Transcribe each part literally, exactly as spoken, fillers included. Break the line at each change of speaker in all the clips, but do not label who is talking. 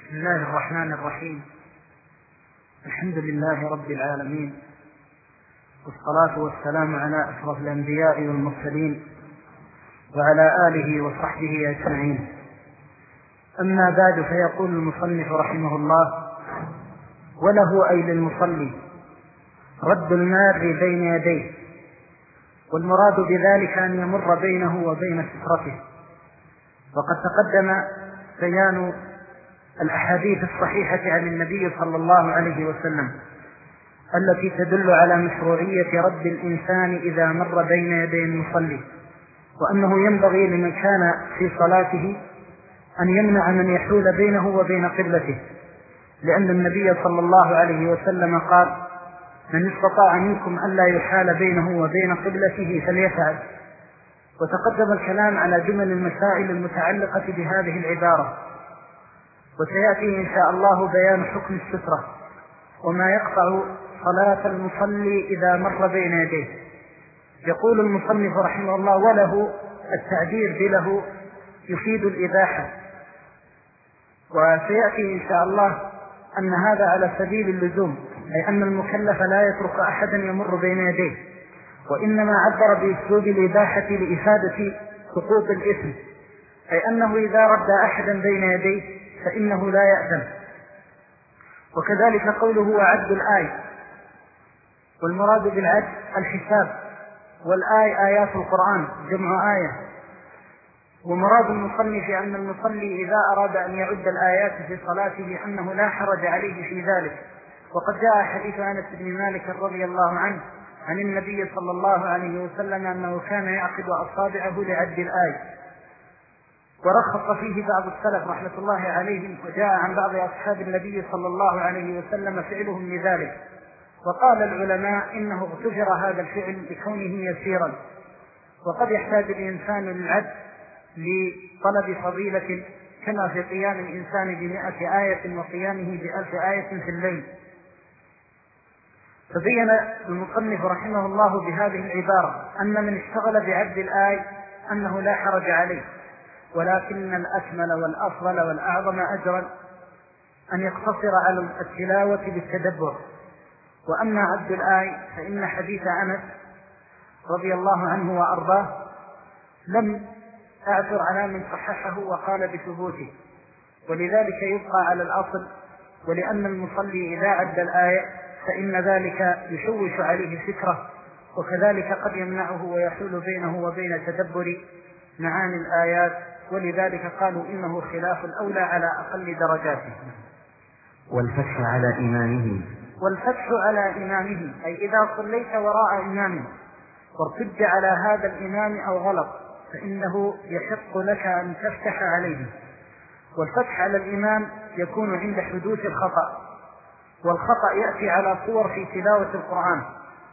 بسم الله الرحمن الرحيم. الحمد لله رب العالمين، والصلاة والسلام على أشرف الأنبياء والمرسلين وعلى آله وصحبه أجمعين. أما بعد، فيقول المصنف رحمه الله: وله أي للمصلي رد المار بين يديه، والمراد بذلك أن يمر بينه وبين سترته. وقد تقدم بيان الأحاديث الصحيحة عن النبي صلى الله عليه وسلم التي تدل على مشروعية رد الإنسان إذا مر بين يدي المصلي، وأنه ينبغي لمن كان في صلاته أن يمنع من يحول بينه وبين قبلته، لأن النبي صلى الله عليه وسلم قال: من استطاع منكم ألا يحال بينه وبين قبلته فليفعل. وتقدم الكلام على جمل المسائل المتعلقة بهذه العبارة، وسيأتي إن شاء الله بيان حكم السترة وما يقطع صلاة المصلي إذا مر بين يديه. يقول المصنف رحمه الله: وله، التعبير بله يفيد الإباحة، وسيأتي إن شاء الله أن هذا على سبيل اللزوم، أي أن المكلف لا يترك أحدا يمر بين يديه، وإنما عبر بأسلوب الإباحة لإفادة سقوط الإثم، أي أنه إذا رد أحدا بين يديه فإنه لا يأثم. وكذلك قوله: وعد الآية، والمراد بالعد الحساب، والآية آيات القرآن جمع آية. ومراد المصنف أن المصلي إذا أراد أن يعد الآيات في صلاته أنه لا حرج عليه في ذلك. وقد جاء حديث أنس بن مالك رضي الله عنه عن النبي صلى الله عليه وسلم أنه كان يعقد أصابعه لعد الآية، ورخص فيه بعض السلف رحمة الله عليهم، وجاء عن بعض أصحاب النبي صلى الله عليه وسلم فعلهم لذلك. وقال العلماء إنه اغتفر هذا الفعل لكونه يسيرا، وقد يحتاج الإنسان للعد لطلب فضيلة، كما في قيام الإنسان بمئة آية وقيامه بألف آية في الليل. فبين المصنف رحمه الله بهذه العبارة أن من اشتغل بعد الآية أنه لا حرج عليه، ولكن الأكمل والأفضل والأعظم أجرا أن يقتصر على التلاوة بالتدبر. وأما عبد الآية فإن حديث أنس رضي الله عنه وأرضاه لم أعثر على من صححه وقال بثبوته، ولذلك يبقى على الأصل. ولأن المصلي إذا عد الآية فإن ذلك يشوش عليه فكره، وكذلك قد يمنعه ويحول بينه وبين تدبر معاني الآيات، ولذلك قالوا إنه خلاف الأولى على أقل درجاته.
والفتح على إمامه،
والفتح على إمامه، أي إذا صليت وراء إمام وارتد على هذا الإمام أو غلط فإنه يحق لك أن تفتح عليه. والفتح على الإمام يكون عند حدوث الخطأ، والخطأ يأتي على صور في تلاوة القرآن،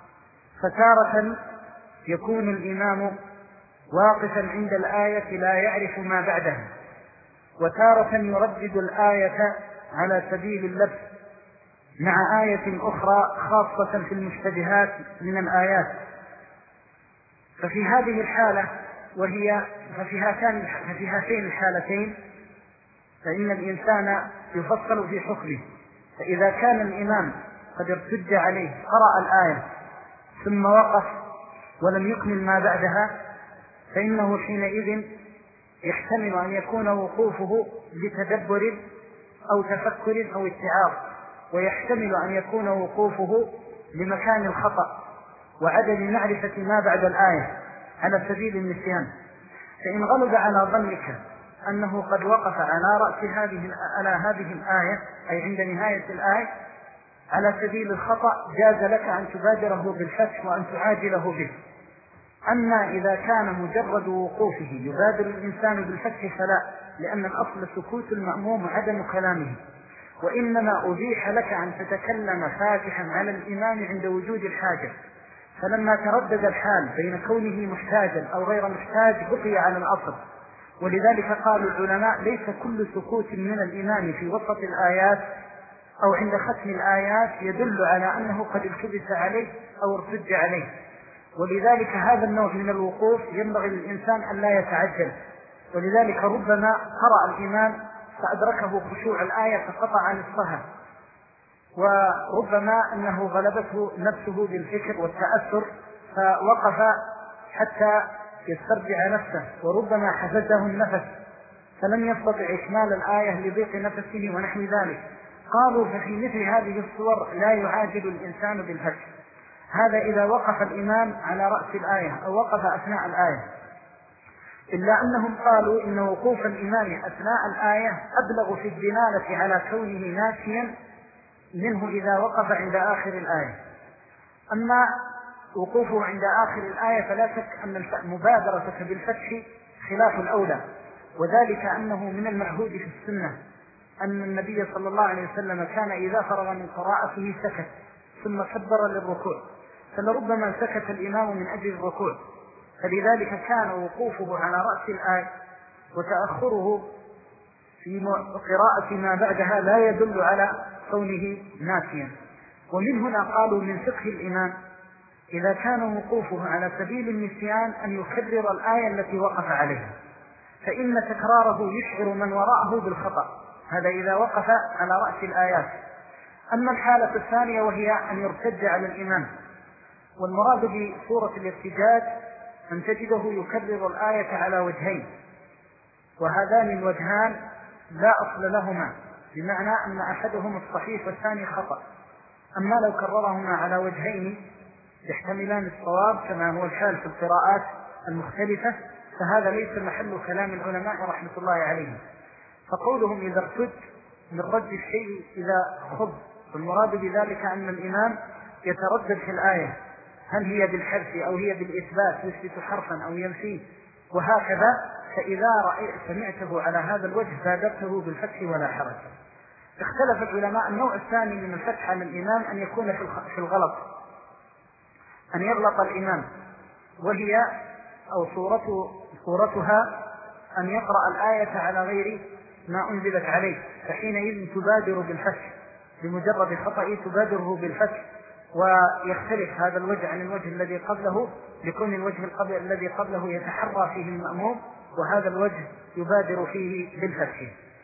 فتارة يكون الإمام واقفا عند الآية لا يعرف ما بعدها، وتارة يردد الآية على سبيل اللبس مع آية أخرى خاصة في المشتبهات من الآيات. ففي هذه الحالة وهي ففي هاتين ففي هاتين الحالتين فإن الإنسان يفصل في حكمه. فإذا كان الإمام قد ارتد عليه قرأ الآية ثم وقف ولم يكمل ما بعدها، فإنه حينئذ يحتمل أن يكون وقوفه لتدبر أو تفكر أو اتعاظ، ويحتمل أن يكون وقوفه لمكان الخطأ وعدم معرفة ما بعد الآية على سبيل النسيان. فإن غلب على ظنك أنه قد وقف على رأس هذه على هذه الآية، أي عند نهاية الآية على سبيل الخطأ، جاز لك أن تبادره بالفتح وأن تعاجله به. أما إذا كان مجرد وقوفه يبادر الإنسان بالفتح فلا، لأن الأصل سكوت المأموم عدم كلامه، وإنما أبيح لك أن تتكلم فاتحا على الإمام عند وجود الحاجة. فلما تردد الحال بين كونه محتاجا أو غير محتاج بقي على الأصل. ولذلك قال العلماء: ليس كل سكوت من الإمام في وسط الآيات أو عند ختم الآيات يدل على أنه قد التبس عليه أو ارتد عليه. ولذلك هذا النوع من الوقوف ينبغي للإنسان أن لا يتعجل، ولذلك ربما قرأ الإمام فأدركه خشوع الآية فقطع نصفها، وربما أنه غلبته نفسه بالفكر والتأثر فوقف حتى يسترجع نفسه، وربما حفزه النفس فلم يستطع إكمال الآية لضيق نفسه ونحو ذلك. قالوا ففي مثل هذه الصور لا يعاجل الإنسان بالفتح، هذا إذا وقف الإمام على رأس الآية أو وقف أثناء الآية، إلا أنهم قالوا إن وقوف الإمام أثناء الآية أبلغ في الدلالة على كونه ناسيا منه إذا وقف عند آخر الآية. أما وقوفه عند آخر الآية فلا شك أن مبادرة بالفتح خلاف الأولى، وذلك أنه من المعهود في السنة أن النبي صلى الله عليه وسلم كان إذا فرغ من قراءته سكت ثم كبر للركوع، فلربما سكت الإمام من أجل الركوع، فلذلك كان وقوفه على رأس الآية وتأخره في قراءة ما بعدها لا يدل على كونه ناسيا. ومن هنا قالوا من فقه الإمام إذا كان وقوفه على سبيل النسيان أن يكرر الآية التي وقف عليها، فإن تكراره يشعر من وراءه بالخطأ، هذا إذا وقف على رأس الآيات. أما الحالة الثانية وهي أن يرتج على الإمام، والمراد بسورة الارتجاج أن تجده يكرر الآية على وجهين، وهذان الوجهان لا أصل لهما، بمعنى أن أحدهم الصحيح والثاني خطأ. أما لو كررهما على وجهين يحتملان الصواب كما هو الحال في القراءات المختلفة، فهذا ليس محل كلام العلماء رحمة الله عليهم. فقولهم إذا ارتد من رد الشيء إذا خض، والمراد بذلك أن الإمام يتردد في الآية هل هي بالحذف أو هي بالإثبات، يثبت حرفا أو ينفيه وهكذا، فإذا رأيت سمعته على هذا الوجه بادرته بالفتح ولا حرج. اختلف العلماء النوع الثاني من الفتح على الإمام أن يكون في الغلط، أن يغلط الإمام، وهي أو صورته صورتها أن يقرأ الآية على غير ما أنزلت عليه، فحينئذ تبادر بالفتح، بمجرد خطأ تبادره بالفتح، ويختلف هذا الوجه عن الوجه الذي قبله، لكون الوجه القبل الذي قبله يتحرى فيه المأموم، وهذا الوجه يبادر فيه بالفتح.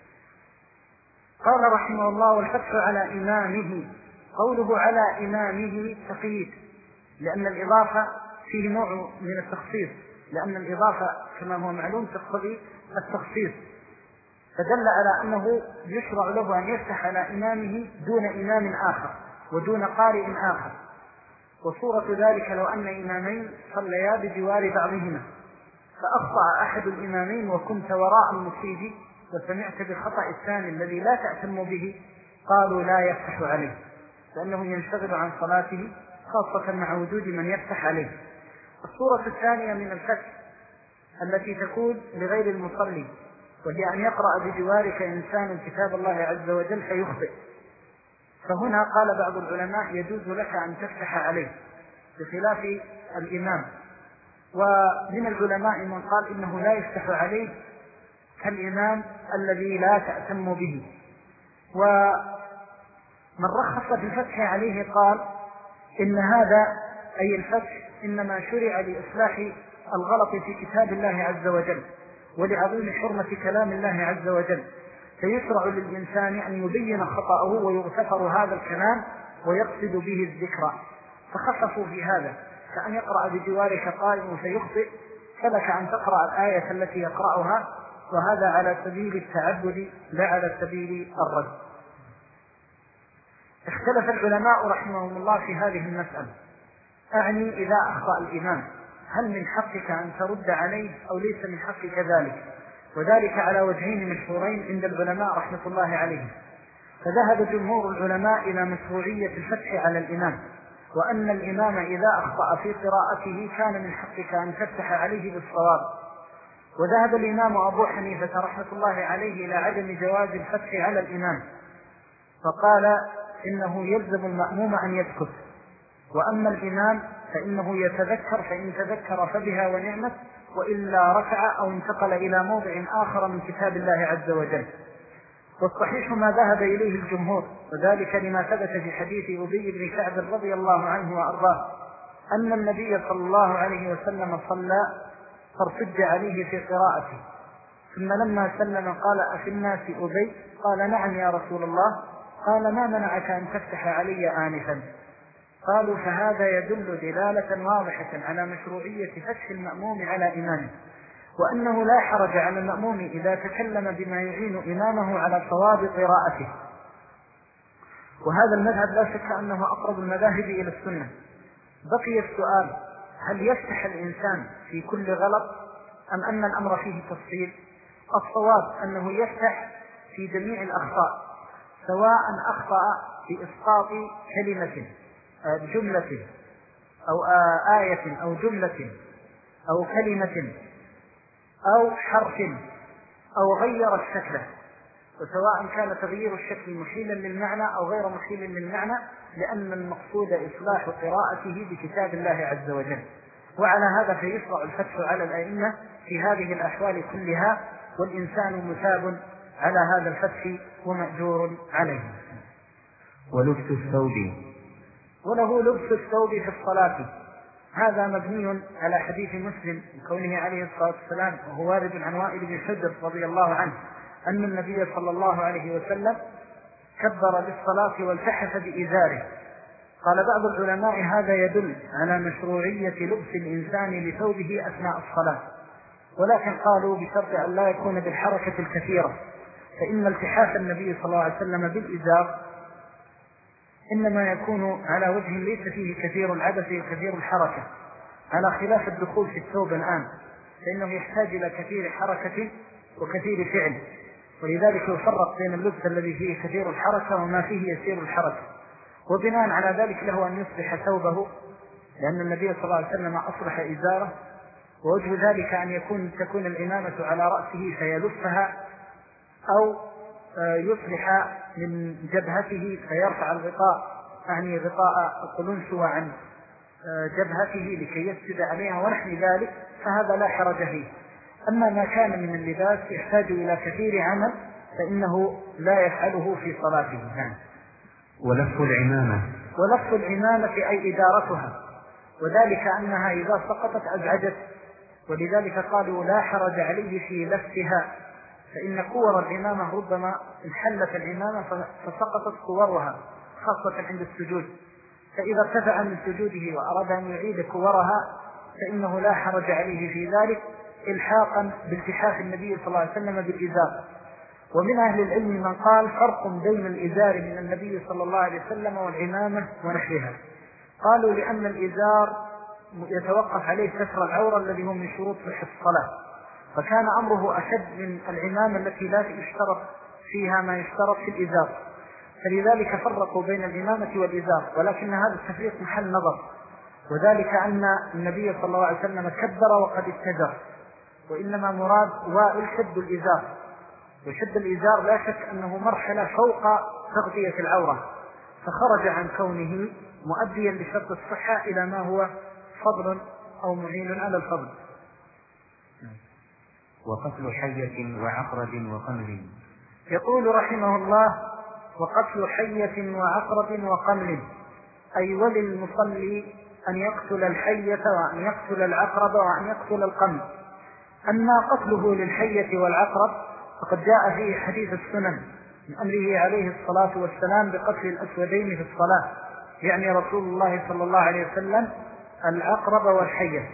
قال رحمه الله والفتح على إمامه، قوله على إمامه تقييد، لأن الإضافة فيه نوع من التخصيص، لأن الإضافة كما هو معلوم تقتضي التخصيص، فدل على أنه يشرع له أن يفتح على إمامه دون إمام آخر ودون قارئ آخر. وصورة ذلك لو أن إمامين صليا بجوار بعضهما فأخطأ أحد الإمامين وكنت وراء المصيب وسمعت بالخطأ الثاني الذي لا تأتم به، قالوا لا يفتح عليه، لأنه ينشغل عن صلاته خاصة مع وجود من يفتح عليه. الصورة الثانية من الفتح التي تكون لغير المصلي، وهي أن يقرأ بجوارك إنسان كتاب الله عز وجل فيخطئ، فهنا قال بعض العلماء يجوز لك أن تفتح عليه بخلاف الإمام. ومن العلماء من قال إنه لا يفتح عليه كالإمام الذي لا تأتم به. ومن رخص في الفتح عليه قال إن هذا أي الفتح إنما شرع لإصلاح الغلط في كتاب الله عز وجل ولعظيم حرمة كلام الله عز وجل، فيشرع للإنسان أن يبين خطأه ويغتفر هذا الكلام ويقصد به الذكر، فخصصوا في هذا، كأن يقرأ بجوارك قائم فيخطئ فلك أن تقرأ الآية التي يقرأها، وهذا على سبيل التعبد لا على سبيل الرد. اختلف العلماء رحمهم الله في هذه المسألة، أعني إذا أخطأ الإمام هل من حقك أن ترد عليه أو ليس من حقك ذلك؟ وذلك على وجهين مشهورين عند العلماء رحمة الله عليهم. فذهب جمهور العلماء إلى مشروعية الفتح على الإمام، وأن الإمام إذا أخطأ في قراءته كان من حقك أن تفتح عليه بالصواب. وذهب الإمام أبو حنيفة رحمة الله عليه إلى عدم جواز الفتح على الإمام، فقال إنه يلزم المأموم أن يسكت، وأما الإمام فإنه يتذكر، فإن تذكر فبها ونعمت، وإلا ركع أو انتقل إلى موضع آخر من كتاب الله عز وجل. والصحيح ما ذهب إليه الجمهور، وذلك لما ثبت في حديث أبي بن كعب رضي الله عنه وأرضاه أن النبي صلى الله عليه وسلم صلى فارتج عليه في قراءته، ثم لما سلم قال أفي الناس أبي؟ قال نعم يا رسول الله. قال ما منعك أن تفتح علي آنفا؟ قالوا فهذا يدل دلالة واضحة على مشروعية فتح المأموم على إمامه، وأنه لا حرج على المأموم إذا تكلم بما يعين إمامه على صواب قراءته. وهذا المذهب لا شك أنه أقرب المذاهب إلى السنة. بقي السؤال: هل يفتح الإنسان في كل غلط أم أن الأمر فيه تفصيل؟ الصواب أنه يفتح في جميع الأخطاء، سواء أخطأ في إسقاط كلمة جملة أو آية أو جملة أو كلمة أو حرف أو غير الشكل، وسواء كان تغيير الشكل مشيلا للمعنى أو غير مشيل للمعنى، لأن المقصود إصلاح قراءته بكتاب الله عز وجل. وعلى هذا فيشرع الفتح على الأئمة في هذه الأحوال كلها، والإنسان مثاب على هذا الفتح ومأجور عليه.
ولبس الثوب،
وله لبس الثوب في الصلاة. هذا مبني على حديث مسلم كونه عليه الصلاة والسلام، وهو وارد عن وائل بن حجر رضي الله عنه أن النبي صلى الله عليه وسلم كبر للصلاة والتحف بإزاره. قال بعض العلماء هذا يدل على مشروعية لبس الإنسان لثوبه أثناء الصلاة، ولكن قالوا بشرط أن لا يكون بالحركة الكثيرة، فإن التحاف النبي صلى الله عليه وسلم بالإزار إنما يكون على وجه ليس فيه كثير العبث وكثير الحركة، على خلاف الدخول في الثوب الآن فإنه يحتاج إلى كثير حركة وكثير فعل، ولذلك يفرق بين اللبس الذي فيه كثير الحركة وما فيه يسير الحركة. وبناء على ذلك له أن يصلح ثوبه، لأن النبي صلى الله عليه وسلم أصلح إزاره، ووجه ذلك أن يكون تكون الإمامة على رأسه فيلفها، أو يصلح من جبهته فيرفع الغطاء، يعني غطاء القلنسوة عن جبهته لكي يسجد عليها ونحو ذلك، فهذا لا حرج فيه. أما ما كان من اللباس يحتاج إلى كثير عمل فإنه لا يفعله في صلاته.
ولف العمامة،
ولف العمامة أي إدارتها، وذلك أنها إذا سقطت أزعجت، ولذلك قالوا لا حرج عليه في لفها، فإن كور العمامة ربما انحلت العمامة فسقطت كورها خاصة عند السجود، فإذا ارتفع من سجوده وأراد أن يعيد كورها فإنه لا حرج عليه في ذلك، الحاقا بالتحاف النبي صلى الله عليه وسلم بالإزار. ومن أهل العلم من قال فرق بين الإزار من النبي صلى الله عليه وسلم والعمامة ونحوها. قالوا لأن الإزار يتوقف عليه ستر العورة الذي هو من شروط صحة الصلاة، فكان أمره أشد من العمامة التي لا يشترط فيها ما يشترط في الإزار، فلذلك فرقوا بين العمامة والإزار، ولكن هذا التفريق محل نظر، وذلك أن النبي صلى الله عليه وسلم كبر وقد اتجر، وإنما مراد وائل شد الإزار، وشد الإزار لا شك أنه مرحلة فوق تغطية العورة، فخرج عن كونه مؤديا لشرط الصحة إلى ما هو فضل أو معين على الفضل.
وقتل حية وعقرب وقمل.
يقول رحمه الله: وقتل حية وعقرب وقمل، أي وللمصلي أن يقتل الحية وأن يقتل العقرب وأن يقتل القمل. أما قتله للحية والعقرب فقد جاء فيه حديث السنن من أمره عليه الصلاة والسلام بقتل الأسودين في الصلاة، يعني رسول الله صلى الله عليه وسلم العقرب والحية،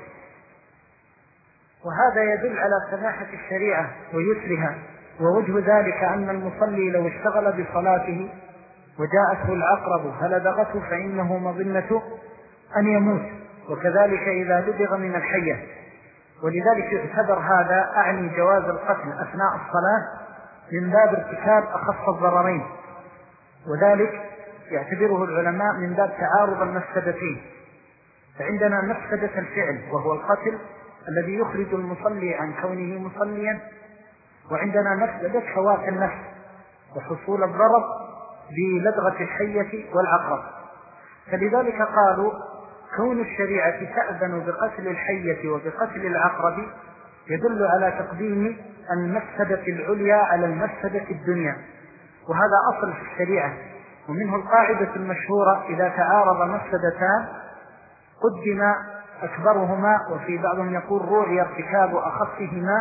وهذا يدل على سماحة الشريعة ويسرها. ووجه ذلك أن المصلي لو اشتغل بصلاته وجاءته العقرب فلدغته فإنه مظنة أن يموت، وكذلك إذا لدغ من الحية، ولذلك يعتبر هذا أعني جواز القتل أثناء الصلاة من باب ارتكاب أخف الضررين، وذلك يعتبره العلماء من باب تعارض المفسدتين. فعندنا مفسدة الفعل وهو القتل الذي يخرج المصلي عن كونه مصليا، وعندنا مفسدة فوات النفس وحصول الضرر بلدغة الحية والعقرب. فلذلك قالوا كون الشريعة تأذن بقتل الحية وبقتل العقرب يدل على تقديم المفسدة العليا على المفسدة الدنيا، وهذا أصل في الشريعة. ومنه القاعدة المشهورة: إذا تعارض مفسدتان قدم أكبرهما، وفي بعضهم يقول روعي ارتكاب أخفهما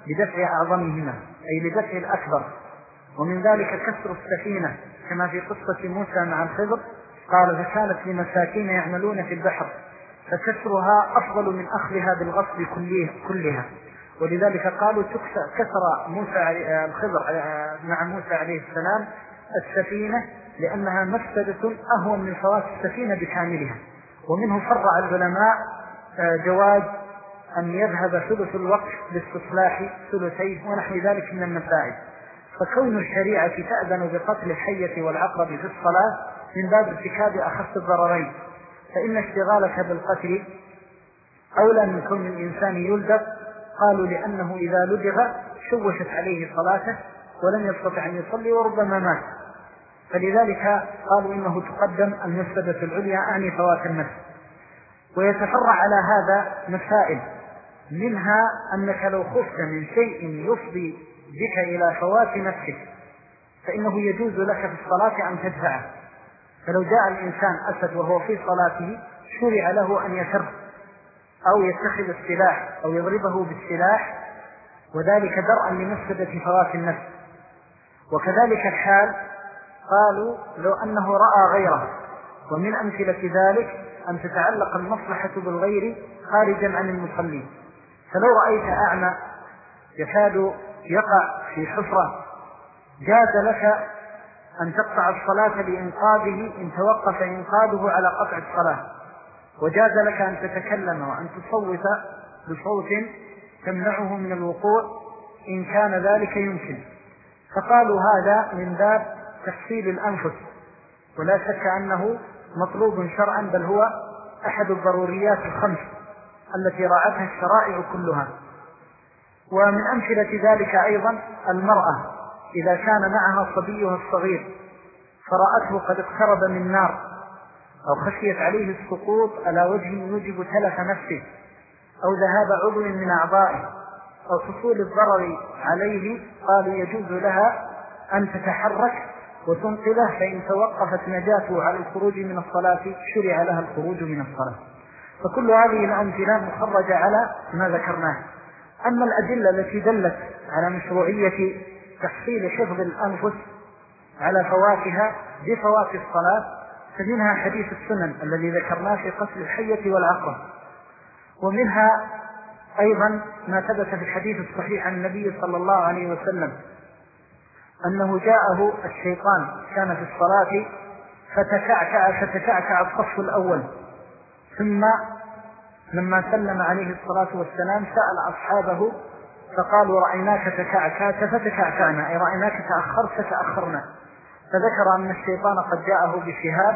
بدفع أعظمهما أي لدفع الأكبر. ومن ذلك كسر السفينة كما في قصة موسى مع الخضر، قال فكانت لمساكين يعملون في البحر فكسرها أفضل من أخذها بالغصب كلها، ولذلك قالوا كسر موسى الخضر مع موسى عليه السلام السفينة لأنها مفسدة أهون من فوات السفينة بكاملها. ومنه فرع العلماء جواز أن يذهب ثلث الوقت لاستصلاح ثلثيه ونحو ذلك من المسائل. فكون الشريعة تأذن بقتل الحية والعقرب في الصلاة من باب ارتكاب أخف الضررين، فإن اشتغالك بالقتل أولى من كون الإنسان يلدغ، قالوا لأنه إذا لدغ شوشت عليه صلاته ولم يستطع أن يصلي وربما مات، فلذلك قالوا إنه تقدم المفسدة العليا أعني فوات النفس. ويتفرع على هذا مسائل، منها أنك لو خفت من شيء يفضي بك إلى فوات نفسك فإنه يجوز لك في الصلاة أن تدفعه. فلو جاء الإنسان أسد وهو في صلاته شرع له أن يفر أو يتخذ السلاح أو يضربه بالسلاح، وذلك درءا لمفسدة فوات النفس. وكذلك الحال قالوا لو أنه رأى غيره، ومن أمثلة ذلك أن تتعلق المصلحة بالغير خارجا عن المصلين. فلو رأيت أعمى يكاد يقع في حفرة جاز لك أن تقطع الصلاة لإنقاذه إن توقف إنقاذه على قطع الصلاة، وجاز لك أن تتكلم وأن تصوت بصوت تمنعه من الوقوع إن كان ذلك يمكن. فقالوا هذا من باب تحصيل الأنفس، ولا شك أنه مطلوب شرعا، بل هو أحد الضروريات الخمس التي راعتها الشرائع كلها. ومن أمثلة ذلك أيضا المرأة إذا كان معها صبيها الصغير فرأته قد اقترب من نار أو خشيت عليه السقوط على وجه يوجب تلف نفسه أو ذهاب عضو من أعضائه أو حصول الضرر عليه، قالوا يجوز لها أن تتحرك وتنقذه، فإن توقفت نجاته على الخروج من الصلاة شرع لها الخروج من الصلاة. فكل هذه الأمثلة مخرجة على ما ذكرناه. أما الأدلة التي دلت على مشروعية تحصيل حفظ الأنفس على فواتها بفوات الصلاة فمنها حديث السنن الذي ذكرناه في قتل الحية والعقرب، ومنها أيضا ما ثبت في الحديث الصحيح عن النبي صلى الله عليه وسلم أنه جاءه الشيطان كان في الصلاة فتكعكع فتكعكع الصف الأول، ثم لما سلم عليه الصلاة والسلام سأل أصحابه فقالوا رأيناك تكعكعت فتكعكعنا، أي رأيناك تأخرت فتأخرنا. فذكر أن الشيطان قد جاءه بشهاب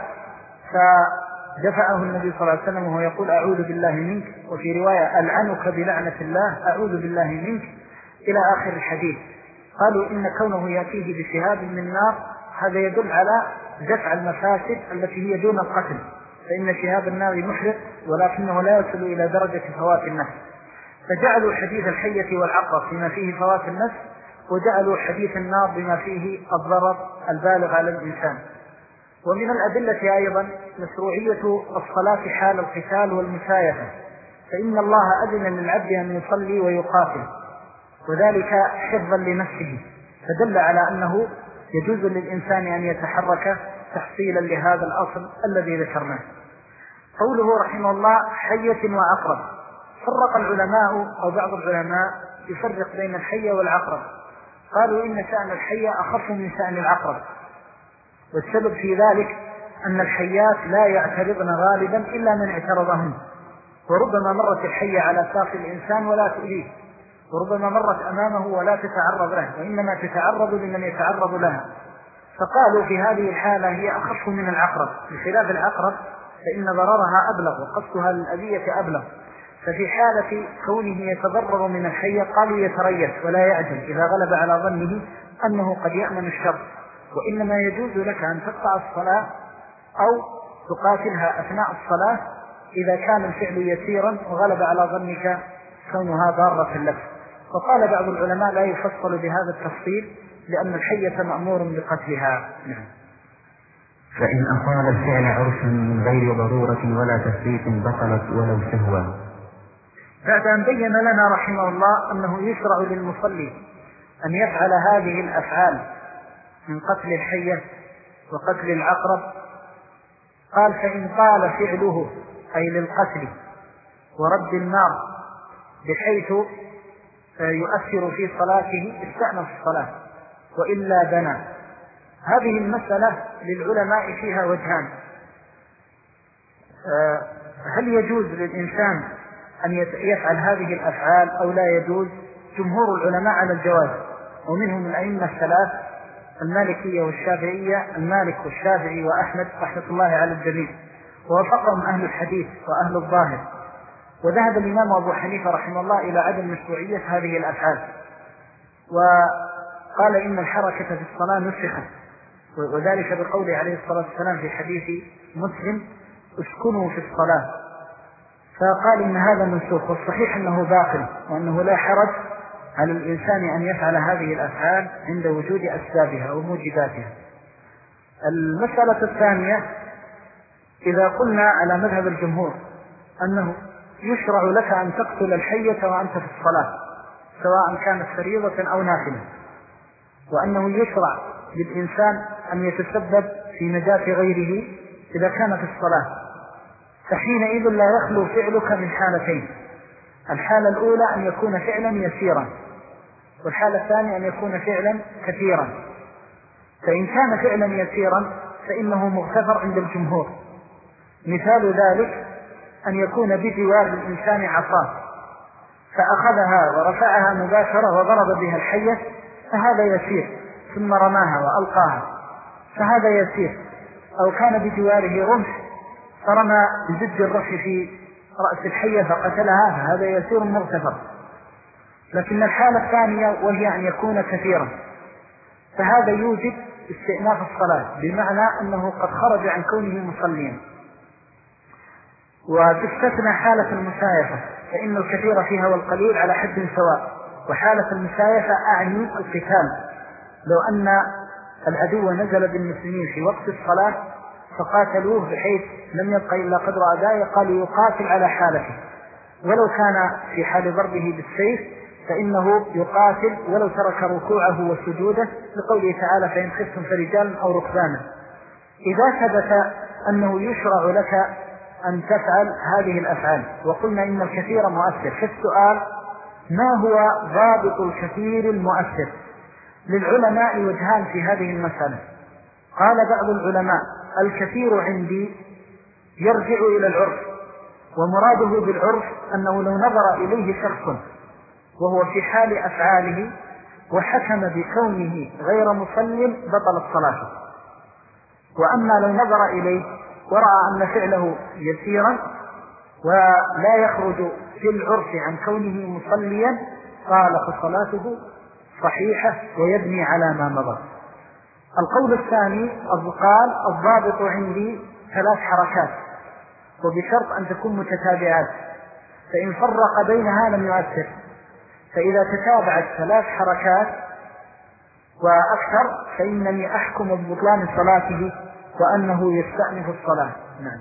فدفعه النبي صلى الله عليه وسلم وهو يقول أعوذ بالله منك، وفي رواية ألعنك بلعنة الله أعوذ بالله منك إلى آخر الحديث. قالوا إن كونه يأتيه بشهاب من نار هذا يدل على دفع المفاسد التي هي دون القتل، فإن شهاب النار محرق ولكنه لا يصل إلى درجة فوات النفس. فجعلوا حديث الحية والعقرب بما فيه فوات النفس، وجعلوا حديث النار بما فيه الضرر البالغ على الإنسان. ومن الأدلة أيضا مشروعية الصلاة حال القتال والمسايفة، فإن الله أذن للعبد أن يصلي ويقاتل، وذلك حفظا لنفسه، فدل على أنه يجوز للإنسان أن يتحرك تحصيلا لهذا الأصل الذي ذكرناه. قوله رحمه الله حية وعقرب، فرق العلماء أو بعض العلماء يفرق بين الحية والعقرب، قالوا إن شأن الحية أخف من شأن العقرب، والسبب في ذلك أن الحيات لا يعترضن غالبا إلا من اعترضهن، وربما مرت الحية على ساق الإنسان ولا تؤذيه، وربما مرت أمامه ولا تتعرض له، وإنما تتعرض لمن يتعرض لها. فقالوا في هذه الحالة هي أخف من العقرب، بخلاف العقرب فإن ضررها أبلغ وقصتها للأذية أبلغ. ففي حالة كونه يتضرر من الحية قالوا يتريث ولا يعجل إذا غلب على ظنه أنه قد يأمن الشر، وإنما يجوز لك أن تقطع الصلاة أو تقاتلها أثناء الصلاة إذا كان الفعل يسيرا وغلب على ظنك كونها ضارة لك. فقال بعض العلماء لا يفصل بهذا التفصيل لأن الحية مأمور بقتلها. نعم.
فإن أطال الفعل عرفا من غير ضرورة ولا تثبيت بطلت ولو سهوا.
بعد أن بين لنا رحمه الله أنه يشرع للمصلي أن يفعل هذه الأفعال من قتل الحية وقتل العقرب، قال: فإن طال فعله أي للقتل ورد النار بحيث يؤثر في صلاته استأنف الصلاة، وإلا بنى. هذه المسألة للعلماء فيها وجهان: هل يجوز للإنسان أن يفعل هذه الأفعال أو لا يجوز؟ جمهور العلماء على الجواز، ومنهم الأئمة الثلاث المالكية والشافعية، المالك والشافعي وأحمد رحمة الله على الجميع، ووافقهم أهل الحديث وأهل الظاهر. وذهب الإمام أبو حنيفة رحمه الله إلى عدم مشروعية هذه الأفعال، وقال إن الحركة في الصلاة نسخت، وذلك بقوله عليه الصلاة والسلام في حديث مسلم: اسكنوا في الصلاة. فقال إن هذا منسوخ، والصحيح أنه باطل، وأنه لا حرج على الإنسان أن يفعل هذه الأفعال عند وجود أسبابها وموجباتها. المسألة الثانية: إذا قلنا على مذهب الجمهور أنه يشرع لك أن تقتل الحية وأنت في الصلاة سواء كانت فريضة أو نافلة، وأنه يشرع للإنسان أن يتسبب في نجاة غيره إذا كان في الصلاة، فحينئذ لا يخلو فعلك من حالتين: الحالة الأولى أن يكون فعلا يسيرا، والحالة الثانية أن يكون فعلا كثيرا. فإن كان فعلا يسيرا فإنه مغتفر عند الجمهور. مثال ذلك أن يكون بجوار الإنسان عصاه فأخذها ورفعها مباشرة وضرب بها الحية، فهذا يسير، ثم رماها وألقاها، فهذا يسير. أو كان بجواره رمح فرمى بزج الرمح في رأس الحية فقتلها، فهذا يسير مغتفر. لكن الحالة الثانية وهي أن يكون كثيرا، فهذا يوجب استئناف الصلاة، بمعنى أنه قد خرج عن كونه مصليا. وتستثنى حالة المسايفة، فإن الكثير فيها والقليل على حد سواء. وحالة المسايفة أعني القتال، لو أن العدو نزل بالمسلمين في وقت الصلاة فقاتلوه بحيث لم يبقى إلا قدر أدائه، قالوا يقاتل على حالته، ولو كان في حال ضربه بالسيف فإنه يقاتل ولو ترك ركوعه وسجوده، لقوله تعالى: فإن خفتم فرجالا أو ركبانا. إذا ثبت أنه يشرع لك أن تفعل هذه الأفعال، وقلنا إن الكثير مؤثر، فالسؤال: ما هو ضابط الكثير المؤثر؟ للعلماء وجهان في هذه المسألة. قال بعض العلماء: الكثير عندي يرجع إلى العرف، ومراده بالعرف أنه لو نظر إليه شخص وهو في حال أفعاله وحكم بكونه غير مصل بطلت صلاته. وأما لو نظر إليه ورأى أن فعله يسيرا ولا يخرج في العرف عن كونه مصليا، قال فصلاته صحيحة ويبني على ما مضى. القول الثاني قال: الضابط عندي ثلاث حركات، وبشرط أن تكون متتابعات، فإن فرق بينها لم يؤثر. فإذا تتابعت ثلاث حركات وأكثر فإنني أحكم ببطلان صلاته وأنه يستأنف الصلاة. نعم.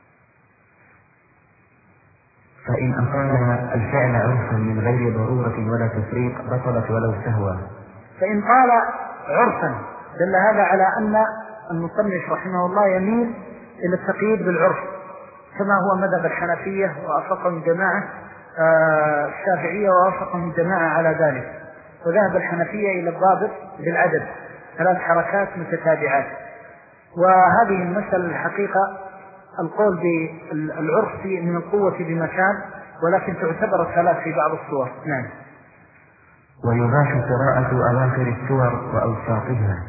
فإن أقام الفعل عرفا من غير ضرورة ولا تفريق بطلت ولو سهوا.
فإن قال عرفا دل هذا على أن المصنف رحمه الله يميل إلى التقييد بالعرف، كما هو مذهب الحنفية وأوافقهم جماعة الشافعية وأوافقهم جماعة على ذلك. وذهب الحنفية إلى الضابط بالعدد، ثلاث حركات متتابعات. وهذه المسألة الحقيقة القول بالعرف من القوة بمكان، ولكن تعتبر الثلاث في بعض الصور. نعم.
ويباح قراءة أواخر السور وأوساطها.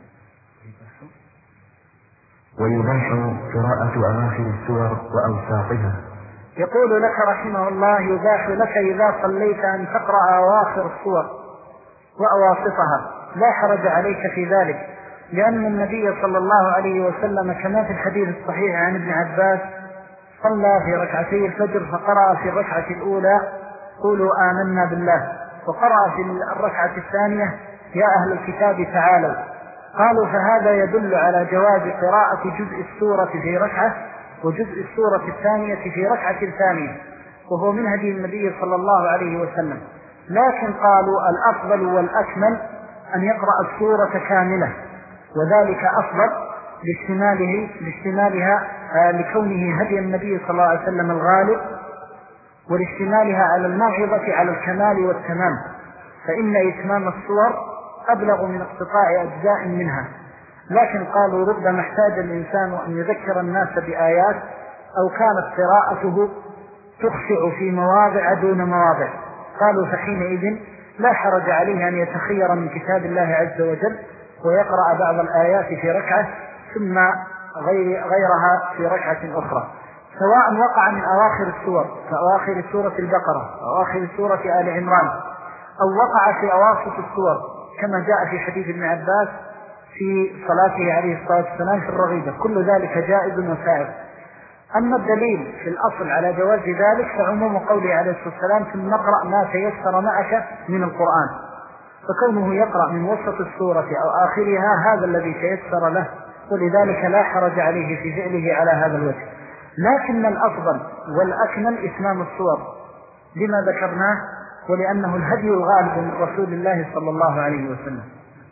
ويباح قراءة أواخر السور وأوساطها.
يقول لك رحمه الله: يباح لك إذا صليت أن تقرأ أواخر السور وأواسطها، لا حرج عليك في ذلك، لأن النبي صلى الله عليه وسلم كما في الحديث الصحيح عن ابن عباس صلى في ركعتي الفجر فقرأ في الركعة الأولى قولوا آمنا بالله، وقرأ في الركعة الثانية يا أهل الكتاب تعالوا. قالوا: فهذا يدل على جواز قراءة جزء السورة في ركعة وجزء السورة الثانية في ركعة ثانية، وهو من هدي النبي صلى الله عليه وسلم، لكن قالوا الأفضل والأكمل أن يقرأ السورة كاملة، وذلك أفضل لاشتماله لاشتمالها لكونه هدي النبي صلى الله عليه وسلم الغالب، ولاشتمالها على الموعظة على الكمال والتمام، فإن إتمام السور أبلغ من اقتطاع أجزاء منها. لكن قالوا ربما احتاج الإنسان أن يذكر الناس بآيات أو كانت قراءته تخشع في مواضع دون مواضع، قالوا فحينئذ لا حرج عليه أن يتخير من كتاب الله عز وجل ويقرأ بعض الآيات في ركعة ثم غير غيرها في ركعة أخرى، سواء وقع من أواخر السور كأواخر سورة البقرة أو أواخر سورة آل عمران، أو وقع في أواسط السور كما جاء في حديث ابن عباس في صلاته عليه الصلاة والسلام في الرغيبة، كل ذلك جائز وسائر. أما الدليل في الأصل على جواز ذلك فعموم قوله عليه الصلاة والسلام ثم اقرأ ما تيسر معك من القرآن، فكونه يقرأ من وسط السورة أو آخرها هذا الذي تيسر له، ولذلك لا حرج عليه في فعله على هذا الوجه. لكن الأفضل والأكمل إتمام السور لما ذكرناه، ولأنه الهدي الغالب من رسول الله صلى الله عليه وسلم.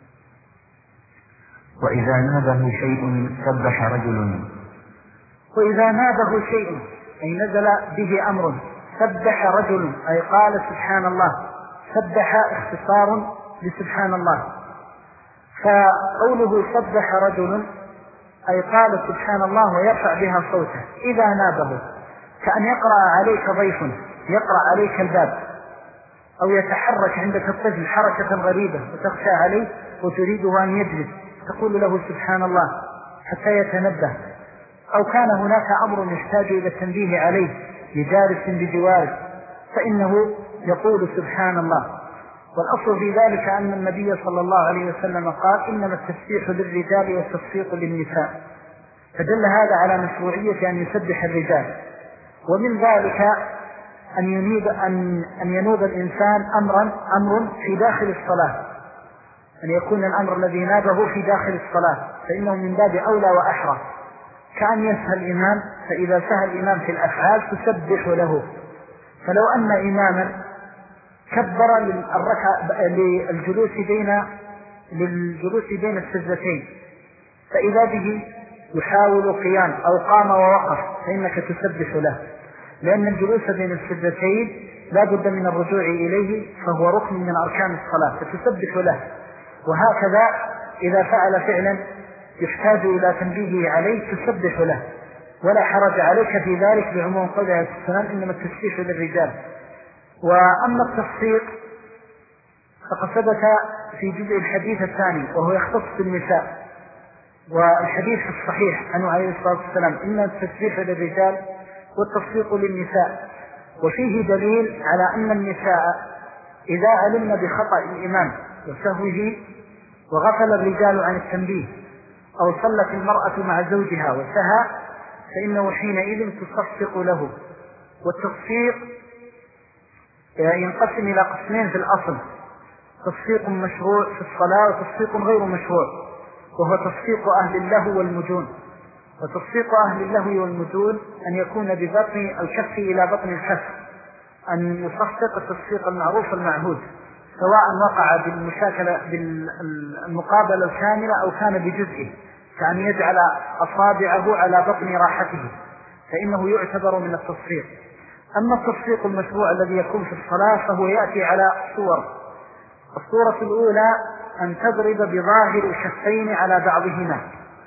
وإذا نابه شيء سبح رجل
وإذا نابه شيء أي نزل به أمر سبح رجل أي قال سبحان الله، سبح اختصار لسبحان الله، فقوله سبح رجل أي قال سبحان الله ويرفع بها صوته. إذا نابه كأن يقرأ عليك ضيف يقرأ عليك الباب، أو يتحرك عندك الطفل حركة غريبة وتخشى عليه وتريده أن يجلس تقول له سبحان الله حتى يتنبه، أو كان هناك أمر يحتاج إلى التنبيه عليه لجالس بجواره فإنه يقول سبحان الله. والأصل في ذلك أن النبي صلى الله عليه وسلم قال إنما التسبيح للرجال والتصفيق للنساء، فدل هذا على مشروعية أن يسبح الرجال. ومن ذلك أن ينيب أن أن ينوب الإنسان أمرا أمر في داخل الصلاة، أن يكون الأمر الذي نابه في داخل الصلاة، فإنه من باب أولى وأحرى، كأن يسهى الإمام، فإذا سهى الإمام في الأفعال تسبح له. فلو أن إماما كبر للركعة للجلوس بين للجلوس بين السجدتين فإذا به يحاول قيام أو قام ووقف فإنك تسبح له، لأن الجلوس بين السجدتين لا بد من الرجوع إليه فهو ركن من أركان الصلاة فتسبح له. وهكذا إذا فعل فعلا يحتاج إلى تنبيهه عليه تسبح له، ولا حرج عليك في ذلك بعموم قوله عليه السلام إنما التسبيح للرجال. وأما التصفيق فقد ثبت في جزء الحديث الثاني وهو يختص بالنساء، والحديث الصحيح عنه عليه الصلاة والسلام إن التسبيح للرجال والتصفيق للنساء، وفيه دليل على أن النساء إذا علمنا بخطأ الإمام وسهوه وغفل الرجال عن التنبيه أو صلت المرأة مع زوجها وسهى فإنه حينئذ تصفق له. والتصفيق ينقسم إلى قسمين في الأصل، تصفيق مشروع في الصلاة وتصفيق غير مشروع، وهو تصفيق أهل اللهو والمجون. وتصفيق أهل اللهو والمجون أن يكون ببطن الكف إلى بطن الكف، أن يصفق التصفيق المعروف المعهود سواء وقع بالمشاكلة بالمقابلة الكاملة أو كان بجزئه، كأن يجعل أصابعه على بطن راحته فإنه يعتبر من التصفيق. أما التصفيق المشروع الذي يكون في الصلاة فهو يأتي على صور. الصورة الأولى أن تضرب بظاهر الكفين على بعضهما